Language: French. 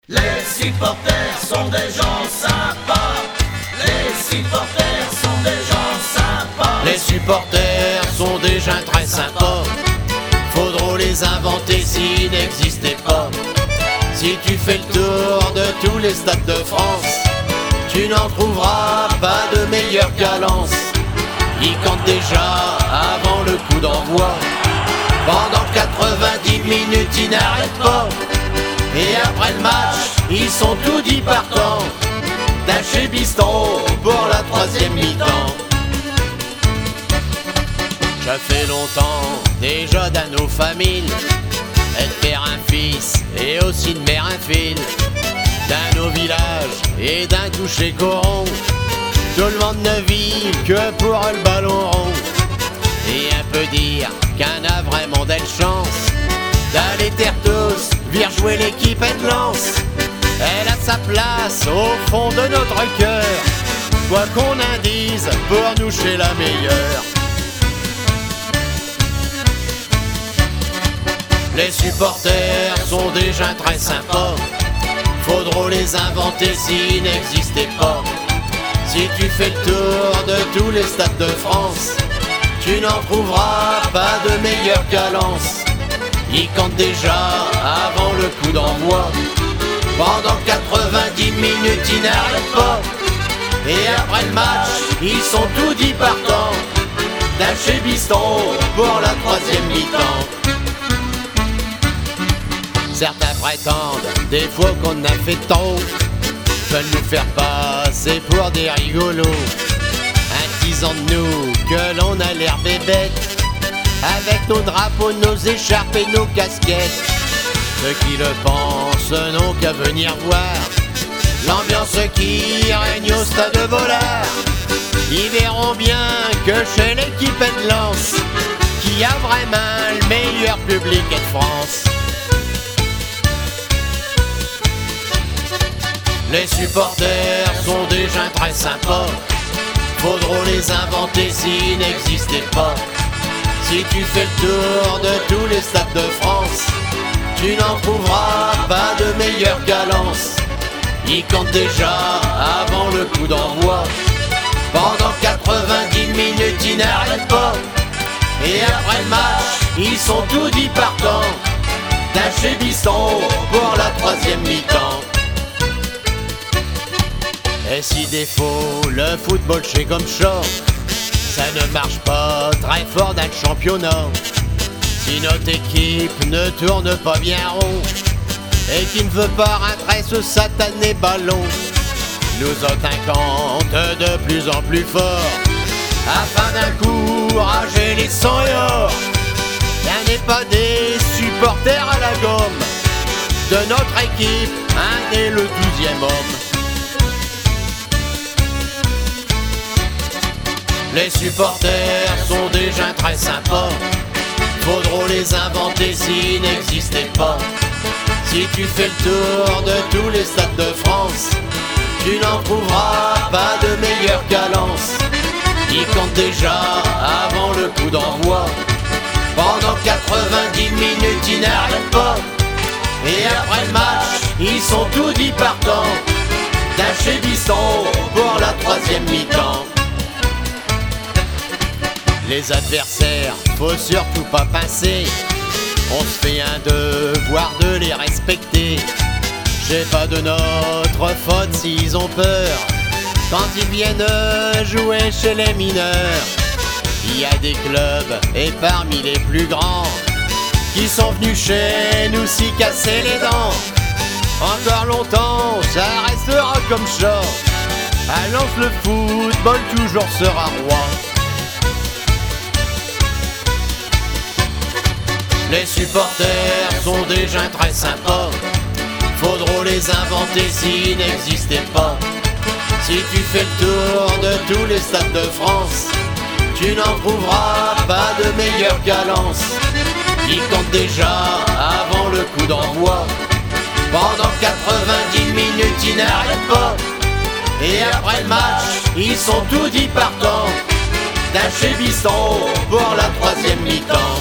Les supporters sont des gens sympas. Les supporters sont des gens sympas. Les supporters sont des gens très sympas. Faudra les inventer s'ils n'existaient pas. Si tu fais le tour de tous les stades de France, tu n'en trouveras pas de meilleure cadence. Ils cantent déjà avant le coup d'envoi. Pendant 90 minutes ils n'arrêtent pas. Et après le match, ils sont tout dit partants. D'un chez Biston pour la troisième mi-temps. Ça fait longtemps déjà dans nos familles, être père un fils et aussi de mère un fil. Dans nos villages et d'un toucher coron, tout le monde ne vit que pour le ballon rond. Et un peu dire qu'un a vraiment d'elle chance d'aller terre tous, vire jouer l'équipe de Lens. Elle a sa place au fond de notre cœur, quoi qu'on en dise, pour nous chez la meilleure. Les supporters sont des gens très sympas. Faudra les inventer s'ils n'existaient pas. Si tu fais le tour de tous les stades de France, tu n'en trouveras pas de meilleure cadence. Ils cantent déjà avant le coup d'envoi. Pendant 90 minutes ils n'arrêtent pas. Et après le match, ils sont tout dit partants. D'un chez Biston pour la troisième mi-temps. Certains prétendent des fois qu'on a fait tant, veulent nous faire passer pour des rigolos, disant de nous que l'on a l'air bébête, avec nos drapeaux, nos écharpes et nos casquettes. Ceux qui le pensent n'ont qu'à venir voir l'ambiance qui règne au stade de Bollard. Ils verront bien que chez l'équipe de Lens, qui a vraiment le meilleur public de France. Les supporters sont des gens très sympas. Faudra les inventer s'ils n'existaient pas. Si tu fais le tour de tous les stades de France, tu n'en trouveras pas de meilleure cadence. Ils cantent déjà avant le coup d'envoi. Pendant 90 minutes ils n'arrêtent pas. Et après le match, ils sont tout dit partants. D'un chez Biston pour la troisième mi-temps. Et si défaut, le football chez comme ça, ça ne marche pas très fort dans le championnat. Si notre équipe ne tourne pas bien rond et qui ne veut pas rentrer ce satané ballon, nous attaquons de plus en plus fort afin d'encourager les sangs-or. Ça n'est pas des supporters à la gomme de notre équipe, un est le 12e homme. Les supporters sont des gens très sympas. Faudra les inventer s'ils n'existaient pas. Si tu fais le tour de tous les stades de France, tu n'en trouveras pas de meilleure cadence. Ils cantent déjà avant le coup d'envoi. Pendant 90 minutes ils n'arrêtent pas. Et après le match, ils sont tout dit partants. D'un chez Biston pour la troisième mi-temps. Les adversaires, faut surtout pas pincer. On se fait un devoir de les respecter. C'est pas de notre faute s'ils ont peur quand ils viennent jouer chez les mineurs. Il y a des clubs, et parmi les plus grands, qui sont venus chez nous s'y casser les dents. Encore longtemps, ça restera comme ça. À Lens, le football toujours sera roi. Les supporters sont des gens très sympas. Faudra les inventer s'ils n'existaient pas. Si tu fais le tour de tous les stades de France, tu n'en trouveras pas de meilleure cadence. Ils cantent déjà avant le coup d'envoi. Pendant 90 minutes ils n'arrêtent pas. Et après le match, ils sont tout dit partants. D'un chez Biston pour la troisième mi-temps.